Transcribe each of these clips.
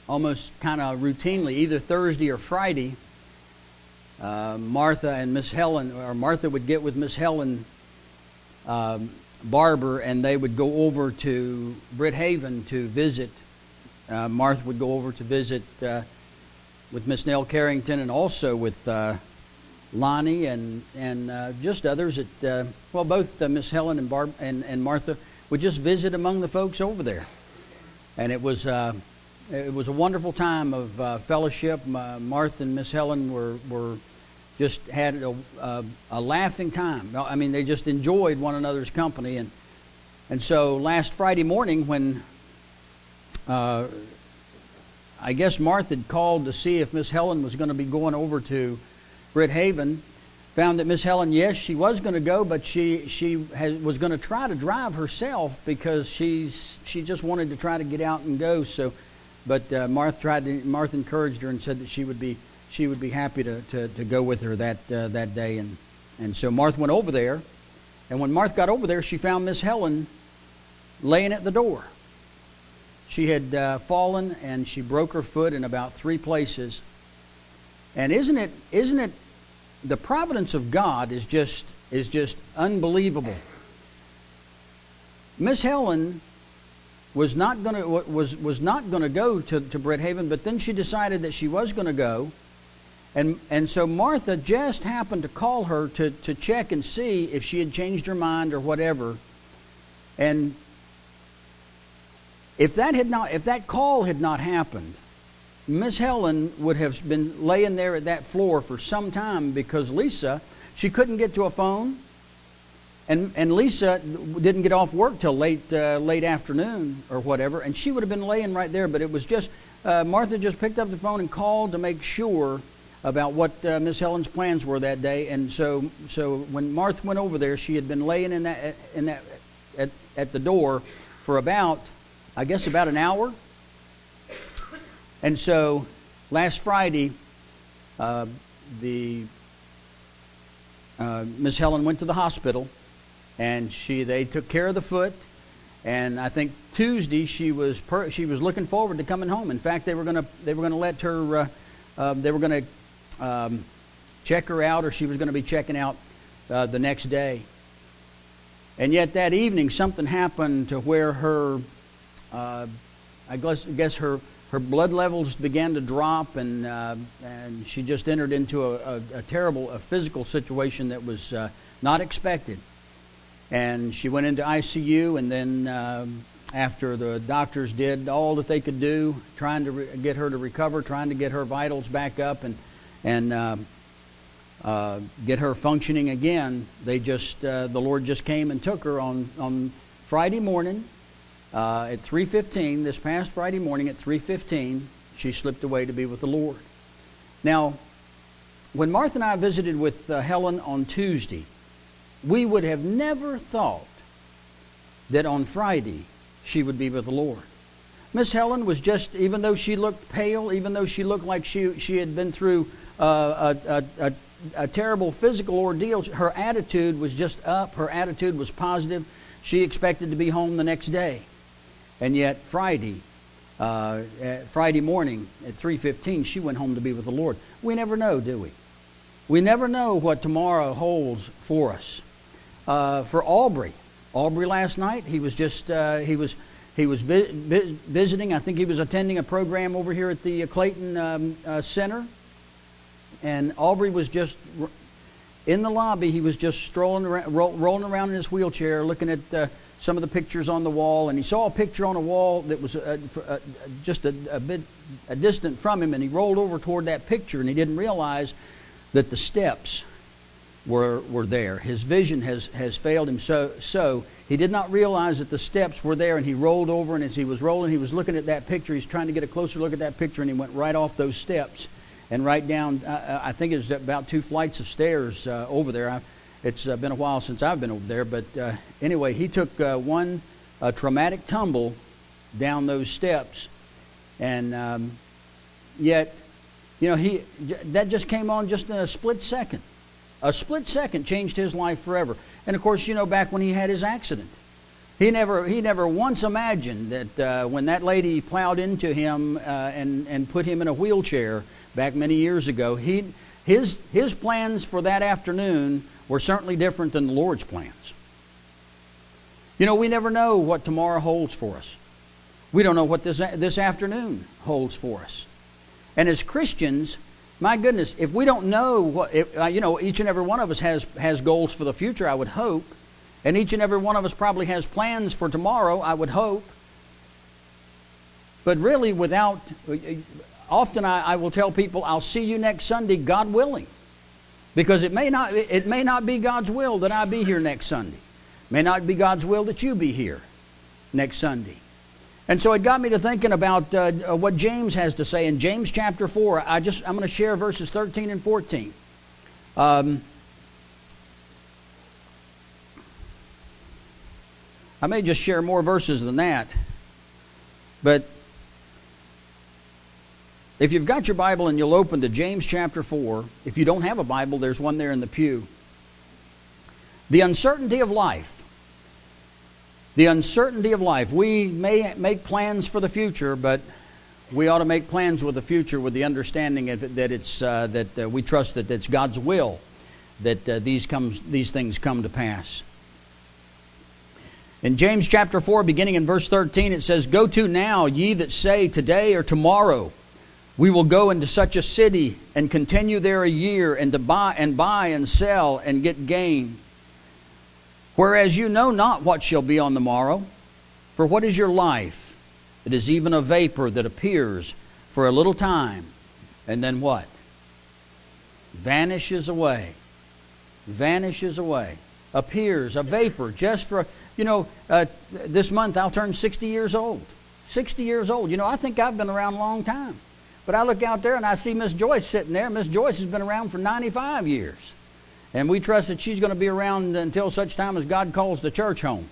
almost kind of routinely, either Thursday or Friday, Martha and Miss Helen, or Martha would get with Miss Helen Barber, and they would go over to Bridhaven to visit. Martha would go over to visit with Miss Nell Carrington, and also with Lonnie and just others. Both Miss Helen and Martha would just visit among the folks over there, and it was a wonderful time of fellowship. Martha and Miss Helen were just had a laughing time. I mean, they just enjoyed one another's company, and so last Friday morning when I guess Martha had called to see if Miss Helen was going to be going over to Bridhaven, found that Miss Helen, yes, she was going to go, but she was going to try to drive herself because she just wanted to try to get out and go. So, but Martha encouraged her and said that she would be happy to go with her that day, and so Martha went over there, and when Martha got over there, she found Miss Helen laying at the door. She had fallen and she broke her foot in about 3 places. And isn't it the providence of God is just unbelievable. Miss Helen was not going to go to Bridhaven, but then she decided that she was going to go, and so Martha just happened to call her to check and see if she had changed her mind or whatever. And if that call had not happened, Miss Helen would have been laying there at that floor for some time, because Lisa, she couldn't get to a phone, and Lisa didn't get off work till late afternoon or whatever, and she would have been laying right there. But it was just Martha just picked up the phone and called to make sure about what Miss Helen's plans were that day. And so when Martha went over there, she had been laying at the door for about an hour. And so last Friday, Miss Helen went to the hospital, and they took care of the foot. And I think Tuesday she was looking forward to coming home. In fact, they were going to let her. They were going to check her out, or she was going to be checking out the next day. And yet that evening, something happened to where her, I guess her blood levels began to drop, and she just entered into a terrible physical situation that was not expected. And she went into ICU, and then after the doctors did all that they could do, trying to get her to recover, trying to get her vitals back up, and get her functioning again, the Lord just came and took her on Friday morning. At 3:15, this past Friday morning at 3:15, she slipped away to be with the Lord. Now, when Martha and I visited with Helen on Tuesday, we would have never thought that on Friday she would be with the Lord. Miss Helen was just, even though she looked pale, even though she looked like she had been through a terrible physical ordeal, her attitude was just up. Her attitude was positive. She expected to be home the next day. And yet Friday morning at 3:15, she went home to be with the Lord. We never know, do we? We never know what tomorrow holds for us. For Aubrey last night, he was just visiting. I think he was attending a program over here at the Clayton Center, and Aubrey was just in the lobby. He was just strolling around, rolling around in his wheelchair, looking at some of the pictures on the wall, and he saw a picture on a wall that was just a bit distant from him, and he rolled over toward that picture, and he didn't realize that the steps were there. His vision has failed him, so he did not realize that the steps were there, and he rolled over, and as he was rolling, he was looking at that picture. He's trying to get a closer look at that picture, and he went right off those steps and right down, I think it was about 2 flights of stairs over there. It's been a while since I've been over there, but anyway, he took one traumatic tumble down those steps, and yet, that just came on just in a split second. A split second changed his life forever. And of course, back when he had his accident, He never once imagined that when that lady plowed into him and put him in a wheelchair back many years ago, his plans for that afternoon were certainly different than the Lord's plans. You know, we never know what tomorrow holds for us. We don't know what this afternoon holds for us. And as Christians, my goodness, if we don't know what, each and every one of us has goals for the future, I would hope. And each and every one of us probably has plans for tomorrow, I would hope. But really, often I will tell people, I'll see you next Sunday, God willing. Because it may not be God's will that I be here next Sunday. It may not be God's will that you be here next Sunday. And so it got me to thinking about what James has to say in James chapter 4. I'm going to share verses 13 and 14. I may just share more verses than that. But if you've got your Bible and you'll open to James chapter 4, if you don't have a Bible, there's one there in the pew. The uncertainty of life. The uncertainty of life. We may make plans for the future, but we ought to make plans with the future with the understanding that we trust that it's God's will that these things come to pass. In James chapter 4, beginning in verse 13, it says, "Go to now, ye that say, today or tomorrow, we will go into such a city and continue there a year, and to buy and sell and get gain. Whereas you know not what shall be on the morrow. For what is your life? It is even a vapor that appears for a little time, and then what? Vanishes away. Vanishes away. Appears, a vapor, just for, this month I'll turn 60 years old. 60 years old. I think I've been around a long time. But I look out there and I see Miss Joyce sitting there. Miss Joyce has been around for 95 years. And we trust that she's going to be around until such time as God calls the church home.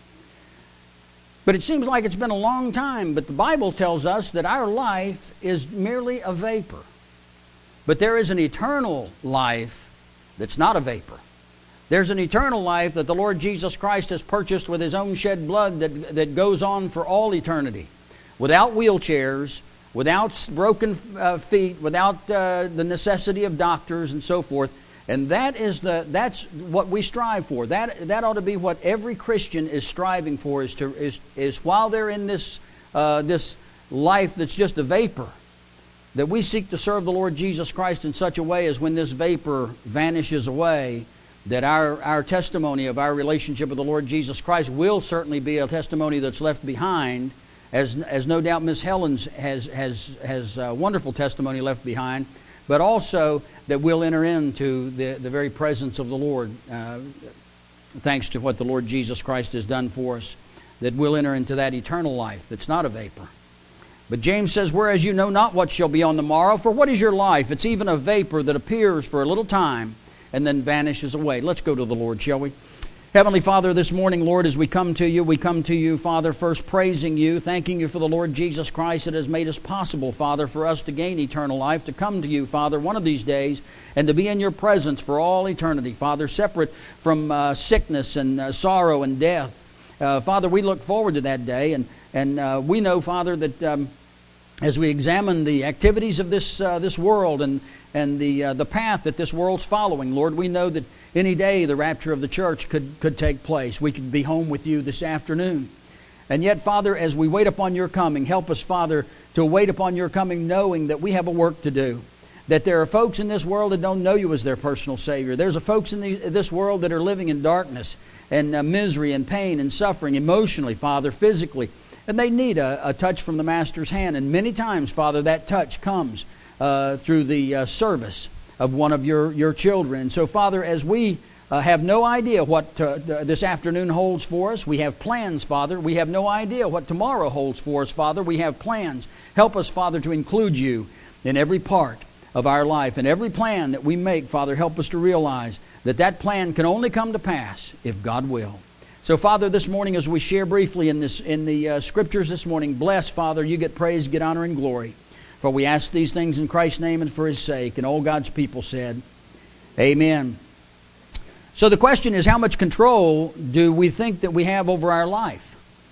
But it seems like it's been a long time. But the Bible tells us that our life is merely a vapor. But there is an eternal life that's not a vapor. There's an eternal life that the Lord Jesus Christ has purchased with His own shed blood that goes on for all eternity. Without wheelchairs, without broken feet, without the necessity of doctors and so forth. And that's what we strive for. That ought to be what every Christian is striving for, is while they're in this life that's just a vapor, that we seek to serve the Lord Jesus Christ in such a way as when this vapor vanishes away, that our testimony of our relationship with the Lord Jesus Christ will certainly be a testimony that's left behind, as no doubt Miss Helen's has a wonderful testimony left behind, but also that we'll enter into the very presence of the Lord, thanks to what the Lord Jesus Christ has done for us, that we'll enter into that eternal life that's not a vapor. But James says, "Whereas you know not what shall be on the morrow, for what is your life? It's even a vapor that appears for a little time and then vanishes away." Let's go to the Lord, shall we? Heavenly Father, this morning, Lord, as we come to you, Father, first praising you, thanking you for the Lord Jesus Christ that has made us possible, Father, for us to gain eternal life, to come to you, Father, one of these days, and to be in your presence for all eternity, Father, separate from sickness and sorrow and death. Father, we look forward to that day, and we know, Father, that as we examine the activities of this world and the path that this world's following, Lord, we know that any day the rapture of the church could take place. We could be home with you this afternoon. And yet, Father, as we wait upon your coming, help us, Father, to wait upon your coming knowing that we have a work to do. That there are folks in this world that don't know you as their personal Savior. There's folks in this world that are living in darkness and misery and pain and suffering emotionally, Father, physically. And they need a touch from the Master's hand. And many times, Father, that touch comes through the service of one of your children. And so, Father, as we have no idea what this afternoon holds for us, we have plans, Father. We have no idea what tomorrow holds for us, Father. We have plans. Help us, Father, to include you in every part of our life. And every plan that we make, Father, help us to realize that plan can only come to pass if God will. So, Father, this morning as we share briefly in the Scriptures this morning, bless, Father, you get praise, get honor, and glory. For we ask these things in Christ's name and for His sake. And all God's people said, Amen. So the question is, how much control do we think that we have over our life?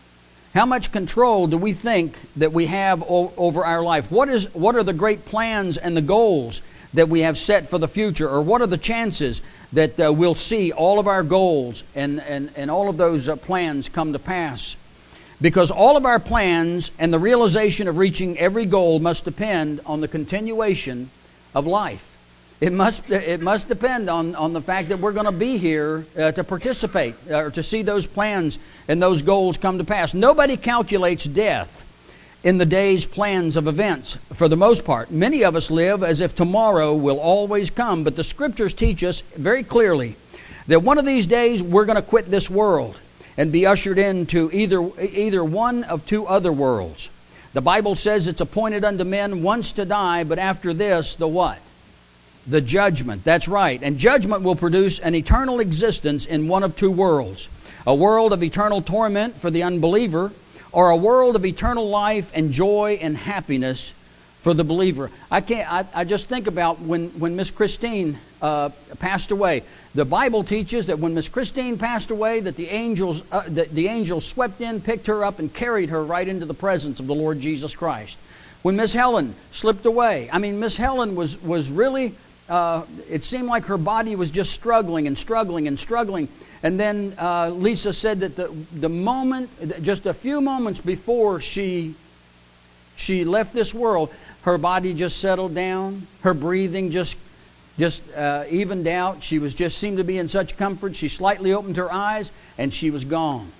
How much control do we think that we have over our life? What are the great plans and the goals that we have set for the future? Or what are the chances that we'll see all of our goals and all of those plans come to pass? Because all of our plans and the realization of reaching every goal must depend on the continuation of life. It must depend on the fact that we're going to be here to participate or to see those plans and those goals come to pass. Nobody calculates death in the day's plans of events for the most part. Many of us live as if tomorrow will always come, but the Scriptures teach us very clearly that one of these days we're going to quit this world and be ushered into either one of two other worlds. The Bible says it's appointed unto men once to die, but after this, the what? The judgment. That's right. And judgment will produce an eternal existence in one of two worlds. A world of eternal torment for the unbeliever, or a world of eternal life and joy and happiness for the believer. I just think about when Miss Christine passed away. The Bible teaches that when Miss Christine passed away, that the angels swept in, picked her up, and carried her right into the presence of the Lord Jesus Christ. When Miss Helen slipped away, Miss Helen was really, it seemed like her body was just struggling and struggling and struggling. And then Lisa said that the moment, just a few moments before she left this world, her body just settled down. Her breathing just evened out. She seemed to be in such comfort. She slightly opened her eyes, and she was gone.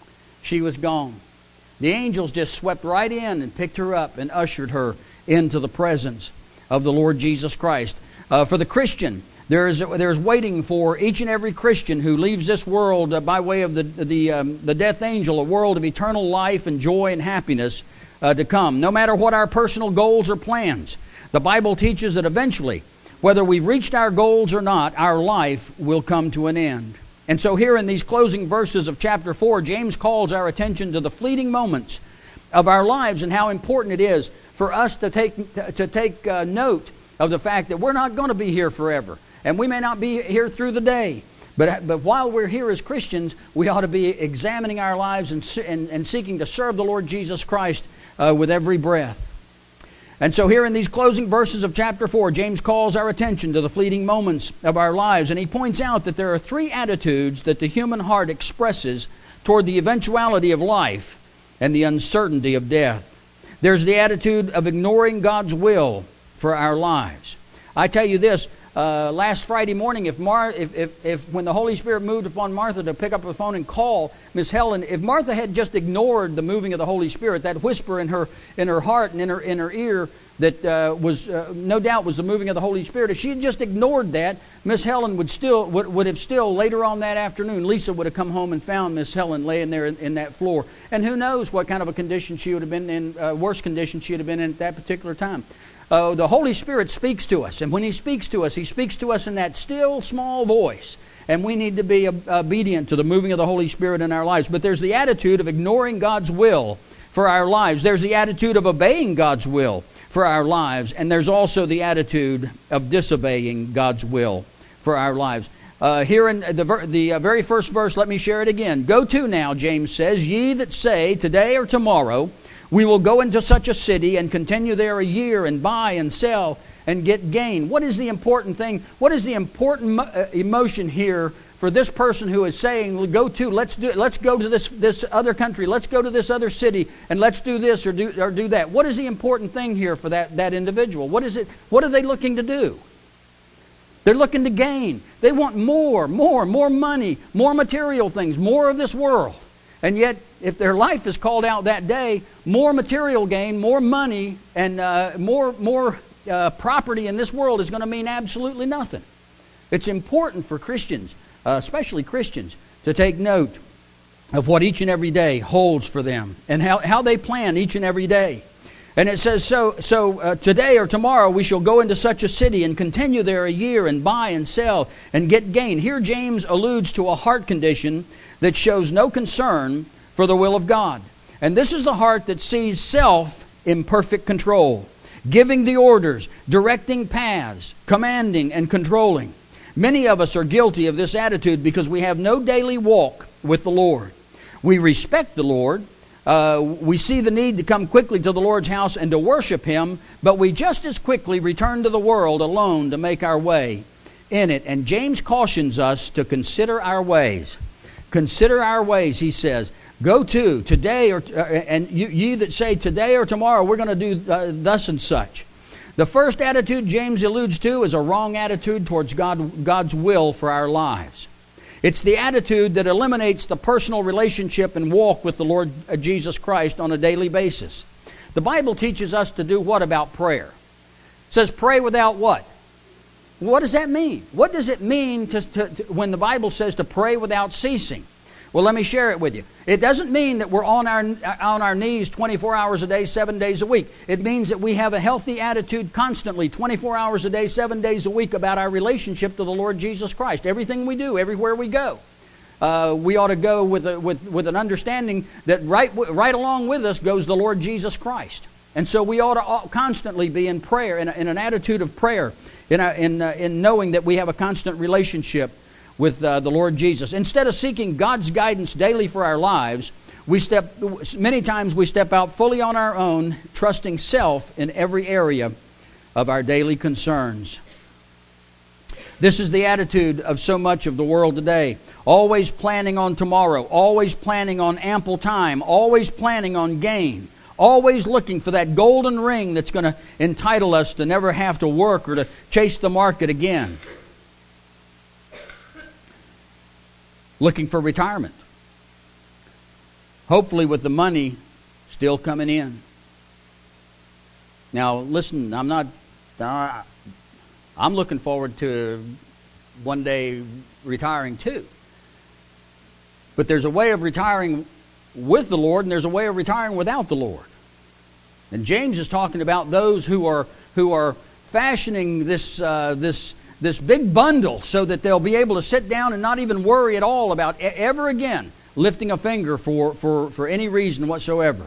She was gone. The angels just swept right in and picked her up and ushered her into the presence of the Lord Jesus Christ. For the Christian, there's waiting for each and every Christian who leaves this world by way of the death angel, a world of eternal life and joy and happiness to come. No matter what our personal goals or plans, the Bible teaches that eventually, whether we've reached our goals or not, our life will come to an end. And so here in these closing verses of chapter 4, James calls our attention to the fleeting moments of our lives and how important it is for us to take note of the fact that we're not going to be here forever. And we may not be here through the day. But while we're here as Christians, we ought to be examining our lives and seeking to serve the Lord Jesus Christ with every breath. And so here in these closing verses of chapter 4, James calls our attention to the fleeting moments of our lives. And he points out that there are three attitudes that the human heart expresses toward the eventuality of life and the uncertainty of death. There's the attitude of ignoring God's will for our lives. I tell you this, last Friday morning, if when the Holy Spirit moved upon Martha to pick up the phone and call Miss Helen, if Martha had just ignored the moving of the Holy Spirit, that whisper in her heart and in her ear that was no doubt was the moving of the Holy Spirit, if she had just ignored that, Miss Helen would have still later on that afternoon, Lisa would have come home and found Miss Helen laying there in that floor, and who knows what kind of a condition she would have been in, worse condition she would have been in at that particular time. The Holy Spirit speaks to us, and when He speaks to us in that still, small voice, and we need to be obedient to the moving of the Holy Spirit in our lives. But there's the attitude of ignoring God's will for our lives. There's the attitude of obeying God's will for our lives, and there's also the attitude of disobeying God's will for our lives. Here in the very first verse, let me share it again. Go to now, James says, ye that say, today or tomorrow, we will go into such a city and continue there a year and buy and sell and get gain. What is the important thing? What is the important emotion here for this person who is saying, let's go to this other country, let's go to this other city, and let's do this or do that? What is the important thing here for that individual? What is it? What are they looking to do? They're looking to gain. They want more money, more material things, more of this world. And yet, if their life is called out that day, more material gain, more money, and more property in this world is going to mean absolutely nothing. It's important for Christians, especially Christians, to take note of what each and every day holds for them and how they plan each and every day. And it says, so today or tomorrow we shall go into such a city and continue there a year and buy and sell and get gain. Here James alludes to a heart condition that shows no concern for the will of God. And this is the heart that sees self in perfect control, giving the orders, directing paths, commanding and controlling. Many of us are guilty of this attitude because we have no daily walk with the Lord. We respect the Lord, We see the need to come quickly to the Lord's house and to worship Him, but we just as quickly return to the world alone to make our way in it. And James cautions us to consider our ways. Consider our ways, he says. Go to today, and you that say today or tomorrow we're going to do thus and such. The first attitude James alludes to is a wrong attitude towards God's will for our lives. It's the attitude that eliminates the personal relationship and walk with the Lord Jesus Christ on a daily basis. The Bible teaches us to do what about prayer? It says pray without what? What does that mean? What does it mean when the Bible says to pray without ceasing? Well, let me share it with you. It doesn't mean that we're on our knees 24 hours a day, 7 days a week. It means that we have a healthy attitude constantly, 24 hours a day, 7 days a week about our relationship to the Lord Jesus Christ. Everything we do, everywhere we go. We ought to go with an understanding that right along with us goes the Lord Jesus Christ. And so we ought to constantly be in prayer, in an attitude of prayer, in knowing that we have a constant relationship with the Lord Jesus. Instead of seeking God's guidance daily for our lives, many times we step out fully on our own, trusting self in every area of our daily concerns. This is the attitude of so much of the world today. Always planning on tomorrow, always planning on ample time, always planning on gain, always looking for that golden ring that's going to entitle us to never have to work or to chase the market again. Looking for retirement. Hopefully with the money still coming in. Now listen, I'm looking forward to one day retiring too. But there's a way of retiring with the Lord and there's a way of retiring without the Lord. And James is talking about those who are fashioning this big bundle so that they'll be able to sit down and not even worry at all about ever again lifting a finger for any reason whatsoever.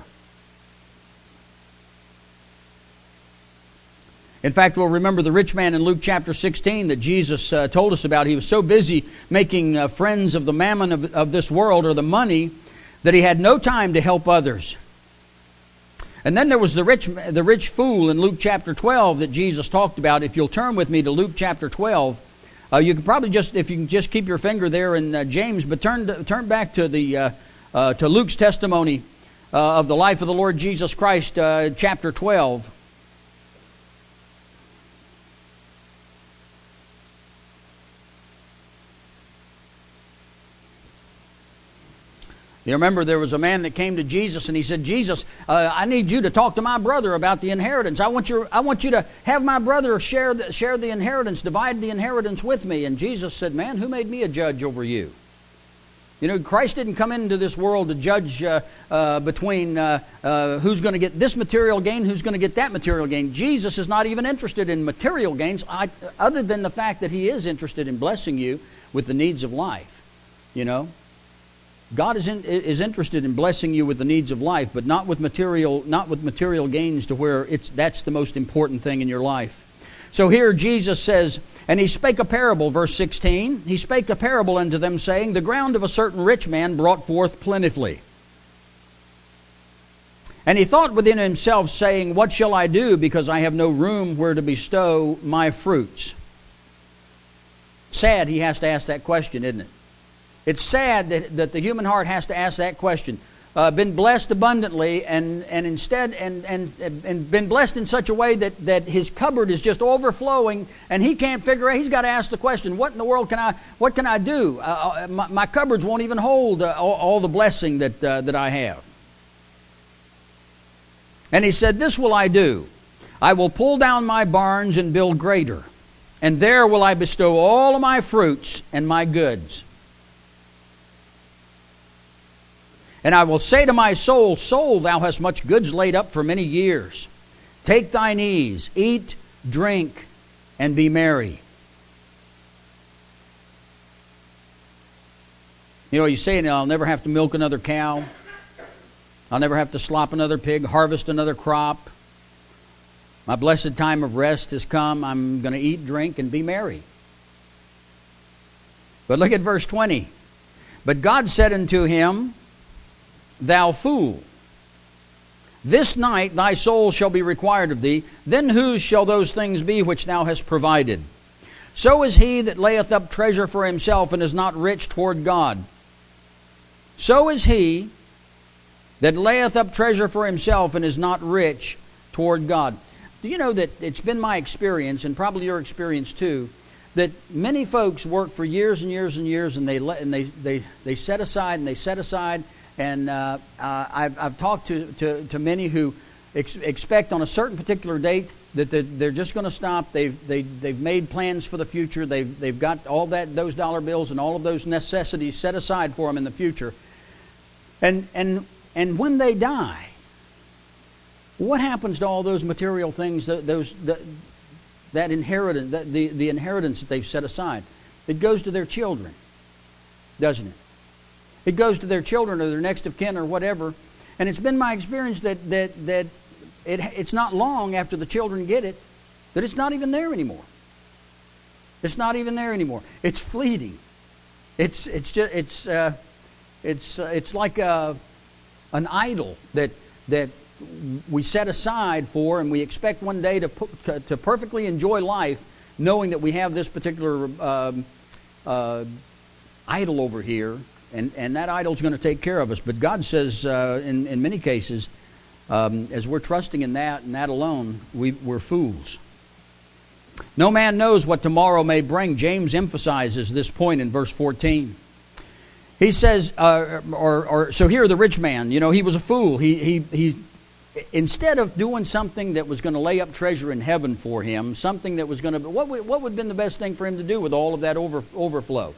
In fact, we'll remember the rich man in Luke chapter 16 that Jesus told us about. He was so busy making friends of the mammon of this world, or the money, that he had no time to help others. And then there was the rich fool in Luke chapter 12 that Jesus talked about. If you'll turn with me to Luke chapter 12, you can probably if you can just keep your finger there in James, but turn back to to Luke's testimony of the life of the Lord Jesus Christ, chapter 12. You remember there was a man that came to Jesus and he said, Jesus, I need you to talk to my brother about the inheritance. I want you to have my brother share the inheritance, divide the inheritance with me. And Jesus said, man, who made me a judge over you? You know, Christ didn't come into this world to judge between who's going to get this material gain, who's going to get that material gain. Jesus is not even interested in material gains, other than the fact that He is interested in blessing you with the needs of life. You know, God is interested in blessing you with the needs of life, but not with material gains to where that's the most important thing in your life. So here Jesus says, and He spake a parable, verse 16. He spake a parable unto them, saying, the ground of a certain rich man brought forth plentifully. And he thought within himself, saying, what shall I do, because I have no room where to bestow my fruits? Sad he has to ask that question, isn't it? It's sad that the human heart has to ask that question. Been blessed abundantly and instead been blessed in such a way that his cupboard is just overflowing, and he can't figure out. He's got to ask the question: what in the world can I do? My cupboards won't even hold all the blessing that I have. And he said, this will I do: I will pull down my barns and build greater, and there will I bestow all of my fruits and my goods. And I will say to my soul, soul, thou hast much goods laid up for many years. Take thine ease, eat, drink, and be merry. You know, you say, I'll never have to milk another cow. I'll never have to slop another pig, harvest another crop. My blessed time of rest has come. I'm going to eat, drink, and be merry. But look at verse 20. But God said unto him, thou fool, This night thy soul shall be required of thee. Then whose shall those things be which thou hast provided? So is he that layeth up treasure for himself and is not rich toward God. So is he that layeth up treasure for himself and is not rich toward God. Do you know that it's been my experience, and probably your experience too, that many folks work for years and years and years, and they set aside, and I've talked to many who expect on a certain particular date that they're just going to stop. They've made plans for the future. They've got all those dollar bills and all of those necessities set aside for them in the future. And when they die, what happens to all those material things? That inheritance, the inheritance that they've set aside? It goes to their children, doesn't it? It goes to their children or their next of kin or whatever. And it's been my experience that it's not long after the children get it that it's not even there anymore. It's not even there anymore. It's fleeting. It's like an idol that we set aside for, and we expect one day to perfectly enjoy life, knowing that we have this particular idol over here, and that idol's going to take care of us. But God says, in many cases, as we're trusting in that and that alone, we're fools. No man knows what tomorrow may bring. James emphasizes this point in verse 14. He says, so here the rich man, he was a fool. He instead of doing something that was going to lay up treasure in heaven for him, something that was going to, what would have been the best thing for him to do with all of that overflow?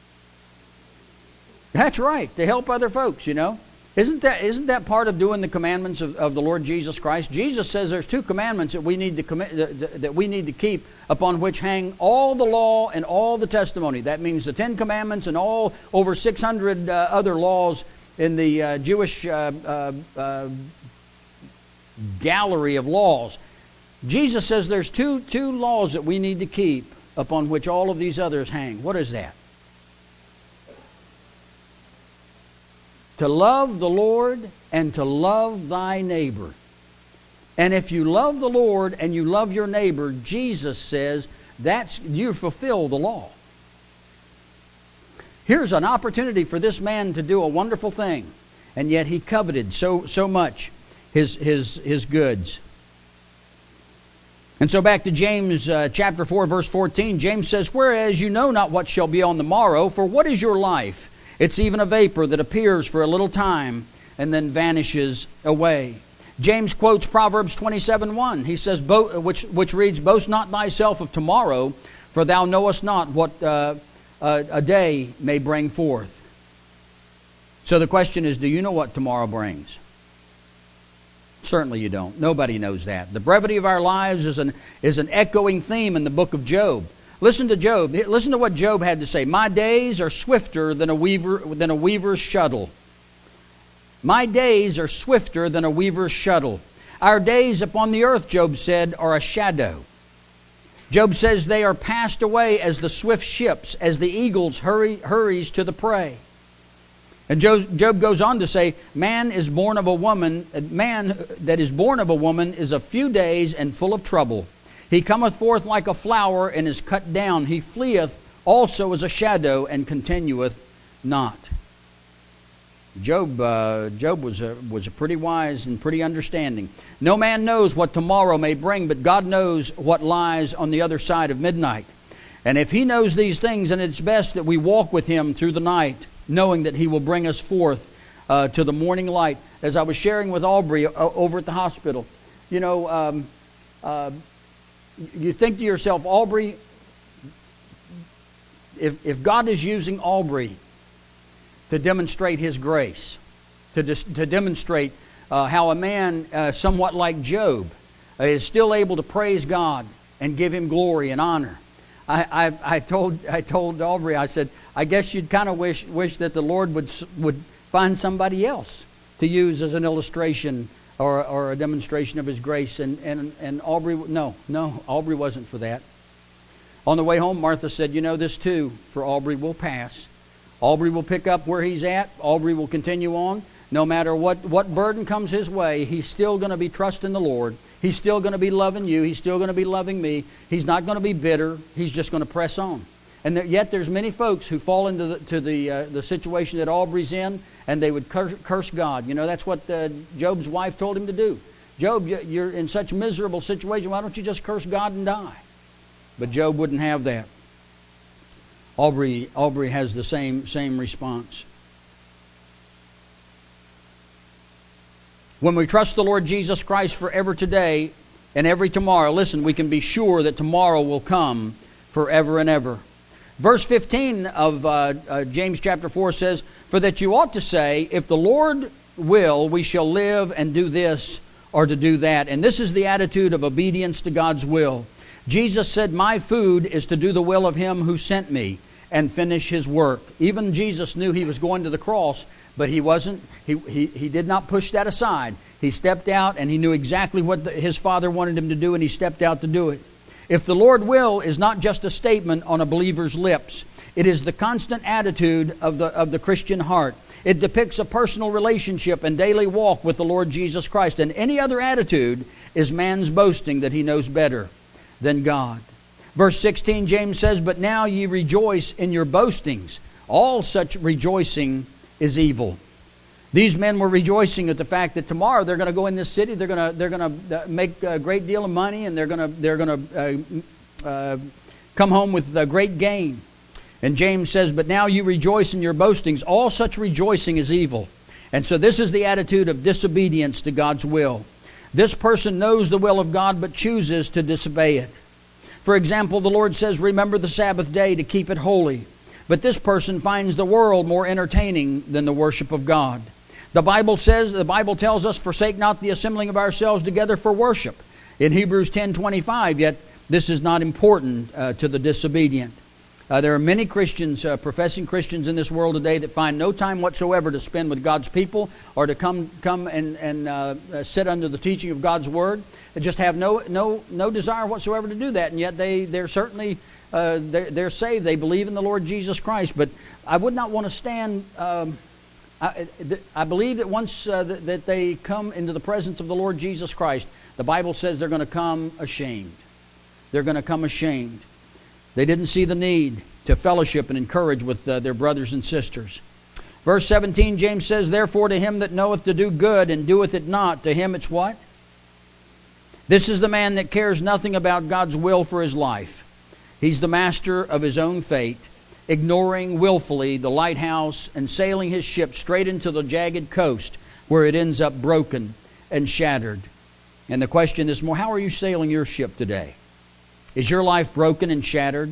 That's right, to help other folks, Isn't that part of doing the commandments of the Lord Jesus Christ? Jesus says there's 2 commandments that we need to keep, upon which hang all the law and all the testimony. That means the 10 commandments and all over 600 other laws in the Jewish gallery of laws. Jesus says there's two laws that we need to keep, upon which all of these others hang. What is that? To love the Lord and to love thy neighbor. And if you love the Lord and you love your neighbor, Jesus says you fulfill the law. Here's an opportunity for this man to do a wonderful thing, and yet he coveted so much his goods. And so back to James chapter 4, verse 14, James says, "Whereas you know not what shall be on the morrow, for what is your life? It's even a vapor that appears for a little time and then vanishes away." James quotes Proverbs 27:1. He says, which reads, "Boast not thyself of tomorrow, for thou knowest not what a day may bring forth." So the question is, do you know what tomorrow brings? Certainly you don't. Nobody knows that. The brevity of our lives is an echoing theme in the book of Job. Listen to Job. Listen to what Job had to say. "My days are swifter than a weaver's shuttle." My days are swifter than a weaver's shuttle. Our days upon the earth, Job said, are a shadow. Job says they are passed away as the swift ships, as the eagles hurries to the prey. And Job goes on to say, man that is born of a woman is of few days and full of trouble. He cometh forth like a flower and is cut down. He fleeth also as a shadow and continueth not. Job was a pretty wise and pretty understanding. No man knows what tomorrow may bring, but God knows what lies on the other side of midnight. And if He knows these things, then it's best that we walk with Him through the night, knowing that He will bring us forth to the morning light. As I was sharing with Aubrey over at the hospital, you think to yourself, Aubrey, if God is using Aubrey to demonstrate His grace, to demonstrate how a man somewhat like Job is still able to praise God and give Him glory and honor. I told Aubrey, I said, I guess you'd kind of wish that the Lord would find somebody else to use as an illustration or a demonstration of His grace. And Aubrey, no, Aubrey wasn't for that. On the way home, Martha said, this too for Aubrey will pass. Aubrey will pick up where he's at. Aubrey will continue on. no matter what burden comes his way, he's still going to be trusting the Lord. He's still going to be loving you. He's still going to be loving me. He's not going to be bitter. He's just going to press on. And yet there's many folks who fall into the situation that Aubrey's in, and they would curse God. You know, that's what Job's wife told him to do. Job, you're in such a miserable situation. Why don't you just curse God and die? But Job wouldn't have that. Aubrey has the same response. When we trust the Lord Jesus Christ forever today and every tomorrow, listen, we can be sure that tomorrow will come forever and ever. Verse 15 of James chapter 4 says, "For that you ought to say, if the Lord will, we shall live and do this or to do that." And this is the attitude of obedience to God's will. Jesus said, "My food is to do the will of Him who sent me and finish His work." Even Jesus knew He was going to the cross, but He wasn't. He did not push that aside. He stepped out, and He knew exactly what His Father wanted Him to do, and He stepped out to do it. If the Lord will is not just a statement on a believer's lips. It is the constant attitude of the Christian heart. It depicts a personal relationship and daily walk with the Lord Jesus Christ. And any other attitude is man's boasting that he knows better than God. Verse 16, James says, "But now ye rejoice in your boastings. All such rejoicing is evil." These men were rejoicing at the fact that tomorrow they're going to go in this city, they're going to make a great deal of money, and they're going to come home with a great gain. And James says, "But now you rejoice in your boastings. All such rejoicing is evil." And so this is the attitude of disobedience to God's will. This person knows the will of God but chooses to disobey it. For example, the Lord says, "Remember the Sabbath day to keep it holy." But this person finds the world more entertaining than the worship of God. The Bible tells us, "Forsake not the assembling of ourselves together for worship." In Hebrews 10:25, yet this is not important to the disobedient. There are many Christians, professing Christians in this world today, that find no time whatsoever to spend with God's people or to come and sit under the teaching of God's Word. They just have no desire whatsoever to do that, and yet they're certainly they're saved. They believe in the Lord Jesus Christ. But I would not want to stand. I believe that once that they come into the presence of the Lord Jesus Christ, the Bible says they're going to come ashamed. They're going to come ashamed. They didn't see the need to fellowship and encourage with their brothers and sisters. Verse 17, James says, "Therefore to him that knoweth to do good and doeth it not, to him it's what? This is the man that cares nothing about God's will for his life. He's the master of his own fate, ignoring willfully the lighthouse and sailing his ship straight into the jagged coast where it ends up broken and shattered." And the question is more, how are you sailing your ship today? Is your life broken and shattered?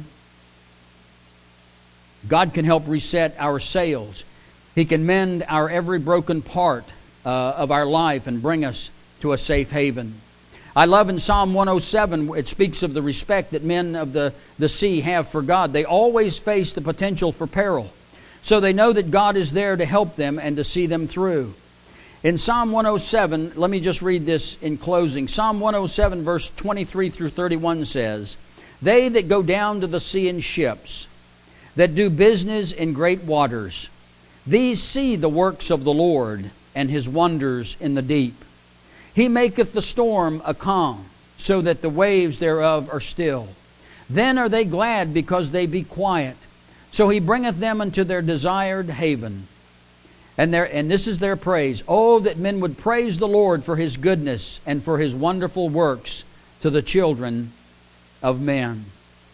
God can help reset our sails. He can mend our every broken part of our life and bring us to a safe haven. I love in Psalm 107, it speaks of the respect that men of the sea have for God. They always face the potential for peril, so they know that God is there to help them and to see them through. In Psalm 107, let me just read this in closing. Psalm 107, verse 23 through 31 says, "They that go down to the sea in ships, that do business in great waters, these see the works of the Lord and His wonders in the deep. He maketh the storm a calm, so that the waves thereof are still. Then are they glad because they be quiet. So He bringeth them unto their desired haven." And this is their praise. "Oh, that men would praise the Lord for His goodness and for His wonderful works to the children of men."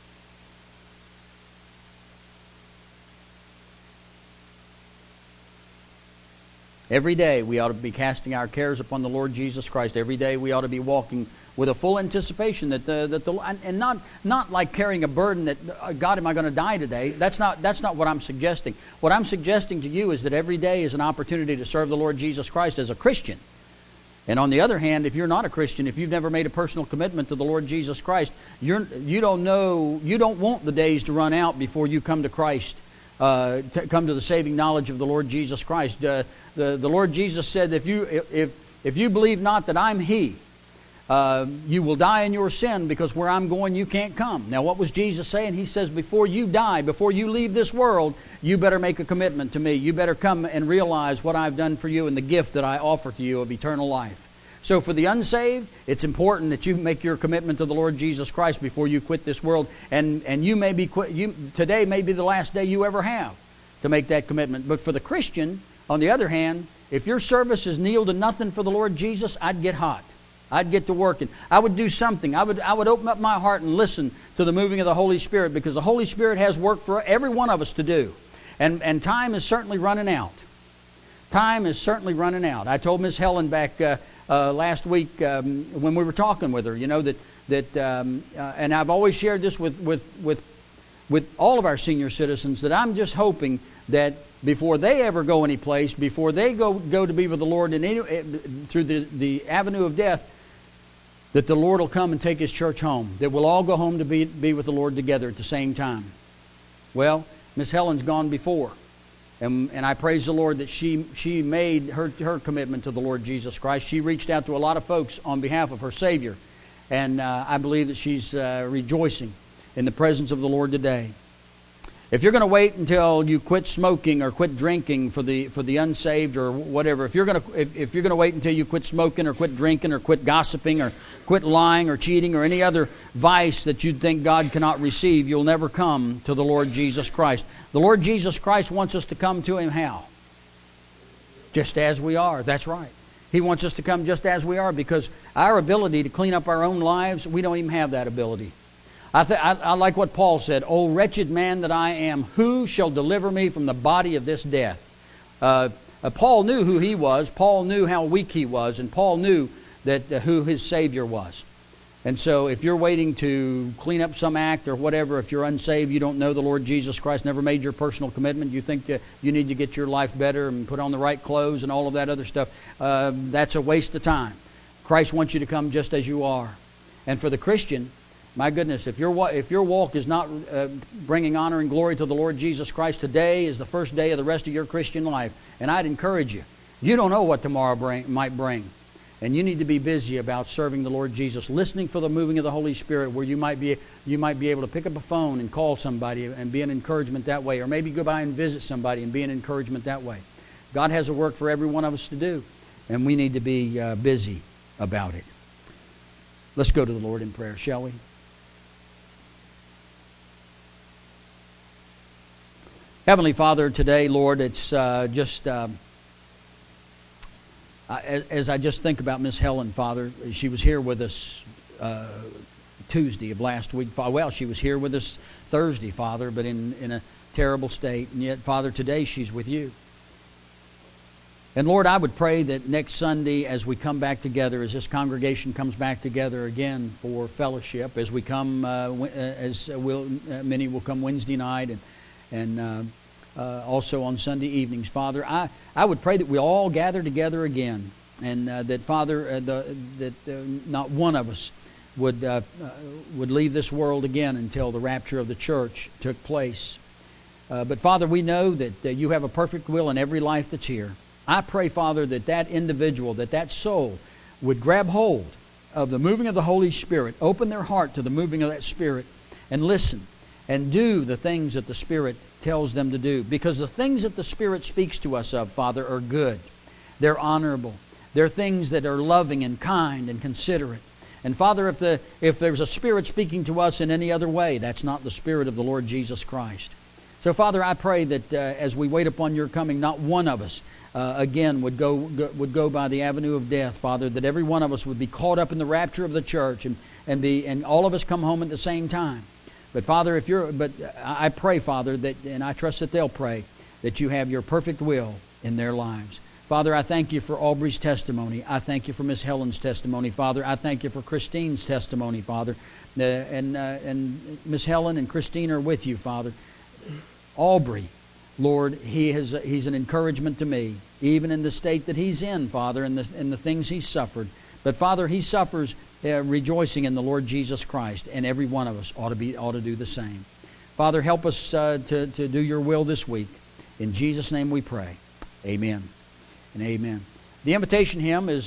Every day we ought to be casting our cares upon the Lord Jesus Christ. Every day we ought to be walking with a full anticipation and not like carrying a burden that, God, am I going to die today? That's not what I'm suggesting. What I'm suggesting to you is that every day is an opportunity to serve the Lord Jesus Christ as a Christian. And on the other hand, if you're not a Christian, if you've never made a personal commitment to the Lord Jesus Christ, you don't want the days to run out before you come to Christ. To come to the saving knowledge of the Lord Jesus Christ. The Lord Jesus said, if you believe not that I'm He, You will die in your sin because where I'm going you can't come. Now what was Jesus saying? He says, before you die, before you leave this world, you better make a commitment to me. You better come and realize what I've done for you and the gift that I offer to you of eternal life. So for the unsaved, it's important that you make your commitment to the Lord Jesus Christ before you quit this world. And you may be today may be the last day you ever have to make that commitment. But for the Christian, on the other hand, if your service is kneel to nothing for the Lord Jesus, I'd get hot. I'd get to working. I would do something. I would open up my heart and listen to the moving of the Holy Spirit, because the Holy Spirit has work for every one of us to do. And time is certainly running out. Time is certainly running out. I told Miss Helen back last week when we were talking with her, and I've always shared this with all of our senior citizens, that I'm just hoping that before they ever go any place, before they go to be with the Lord through the avenue of death, that the Lord will come and take His church home. That we'll all go home to be with the Lord together at the same time. Well, Miss Helen's gone before. And I praise the Lord that she made her commitment to the Lord Jesus Christ. She reached out to a lot of folks on behalf of her Savior. And I believe that she's rejoicing in the presence of the Lord today. If you're going to wait until you quit smoking or quit drinking for the unsaved or whatever, if you're going to wait until you quit smoking or quit drinking or quit gossiping or quit lying or cheating or any other vice that you'd think God cannot receive, you'll never come to the Lord Jesus Christ. The Lord Jesus Christ wants us to come to Him how? Just as we are. That's right. He wants us to come just as we are, because our ability to clean up our own lives, we don't even have that ability. I like what Paul said, "O wretched man that I am, who shall deliver me from the body of this death?" Paul knew who he was. Paul knew how weak he was. And Paul knew that who his Savior was. And so if you're waiting to clean up some act or whatever, if you're unsaved, you don't know the Lord Jesus Christ, never made your personal commitment, you think that you need to get your life better and put on the right clothes and all of that other stuff, that's a waste of time. Christ wants you to come just as you are. And for the Christian, my goodness, if your walk is not bringing honor and glory to the Lord Jesus Christ, today is the first day of the rest of your Christian life. And I'd encourage you. You don't know what tomorrow might bring. And you need to be busy about serving the Lord Jesus, listening for the moving of the Holy Spirit, where you might be able to pick up a phone and call somebody and be an encouragement that way. Or maybe go by and visit somebody and be an encouragement that way. God has a work for every one of us to do. And we need to be busy about it. Let's go to the Lord in prayer, shall we? Heavenly Father, today, Lord, it's as I just think about Miss Helen, Father, she was here with us Tuesday of last week. Well, she was here with us Thursday, Father, but in a terrible state. And yet, Father, today she's with you. And Lord, I would pray that next Sunday, as we come back together, as this congregation comes back together again for fellowship, as we come, many will come Wednesday night and also on Sunday evenings, Father, I would pray that we all gather together again, and that, Father, not one of us would leave this world again until the rapture of the church took place. But Father, we know that you have a perfect will in every life that's here. I pray, Father, that individual, that soul would grab hold of the moving of the Holy Spirit, open their heart to the moving of that Spirit, and listen and do the things that the Spirit tells them to do. Because the things that the Spirit speaks to us of, Father, are good. They're honorable. They're things that are loving and kind and considerate. And Father, if there's a Spirit speaking to us in any other way, that's not the Spirit of the Lord Jesus Christ. So, Father, I pray that as we wait upon your coming, not one of us again would go by the avenue of death, Father, that every one of us would be caught up in the rapture of the church and all of us come home at the same time. But Father, I pray, Father, and I trust that they'll pray, that you have your perfect will in their lives. Father, I thank you for Aubrey's testimony. I thank you for Miss Helen's testimony, Father. I thank you for Christine's testimony, Father. And Miss Helen and Christine are with you, Father. Aubrey, Lord, he's an encouragement to me, even in the state that he's in, Father, and the things he's suffered. But Father, he suffers rejoicing in the Lord Jesus Christ, and every one of us ought to do the same. Father, help us to do your will this week. In Jesus' name we pray. Amen and amen. The invitation hymn is